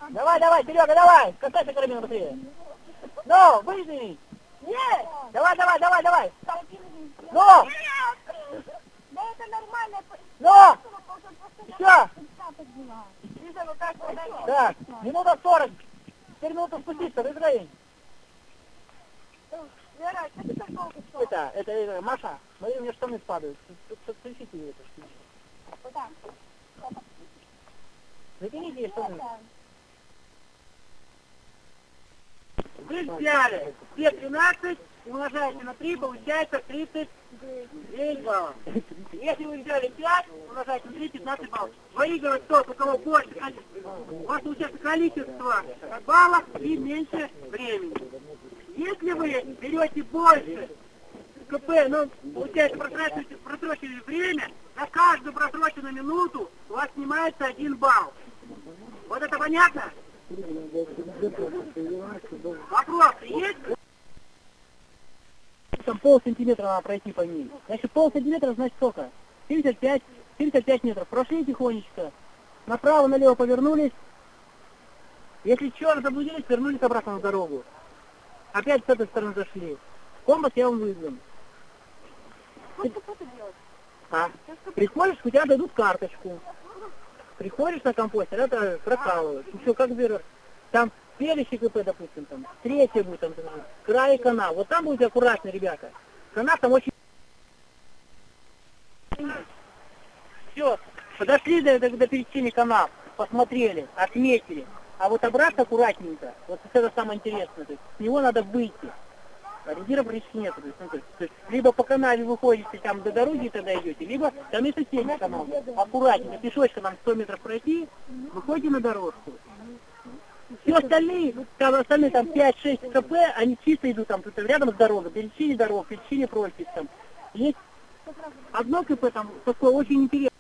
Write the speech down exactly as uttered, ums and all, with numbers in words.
Давай, давай, Серега, давай! Касайся карабина быстрее! Ну, выжми! Нет! Давай, давай, давай, давай! Ну! Да это нормально. Ну! Все! Лиза, ну как вы дальше? Так, минута сорок. Теперь минуту спуститься, выиграем. Вера, что ты так долго шел? Это, это, это, Маша, смотри, у меня штаны падают. Подключите ее, это штука. Куда? Затяните ей штаны. Вы взяли все тринадцать, умножаете на три, получается тридцать девять баллов. Если вы взяли пять, умножаете на три, пятнадцать баллов. Выигрывает тот, у кого больше количество. У вас получается количество баллов и меньше времени. Если вы берете больше КП, ну, получается, просрочили, просрочили время, на каждую просроченную минуту у вас снимается один балл. Вот это понятно? Вопросы есть? Там пол сантиметра надо пройти по ней. Значит, пол сантиметра, значит, сколько? семьдесят пять, семьдесят пять метров. Прошли тихонечко. Направо, налево повернулись. Если черт заблудились, вернулись обратно на дорогу. Опять с этой стороны зашли. Компас я вам выдам. Что ты делаешь? А? Приходишь, у тебя дадут карточку. Приходишь на компостер, это прокалываешь. Ну все, как берешь. Там следующий КП, допустим, там, третий будет, там, край канал. Вот там будете аккуратны, ребята. Канал там очень... Все, подошли до, до, до пересечения канал, посмотрели, отметили. А вот обратно аккуратненько, вот это самое интересное, то есть с него надо выйти. Ориентира почти нет. То есть, ну, то есть, то есть, либо по канале выходите там до дороги и тогда идете, либо там и соседний канал. Аккуратненько, пешочком нам сто метров пройти, выходите на дорожку. Все остальные, там остальные там пять-шесть КП, они чисто идут там тут рядом с дорогой, пересечение дорог, пересечение просек там. Есть одно КП там такое очень интересное.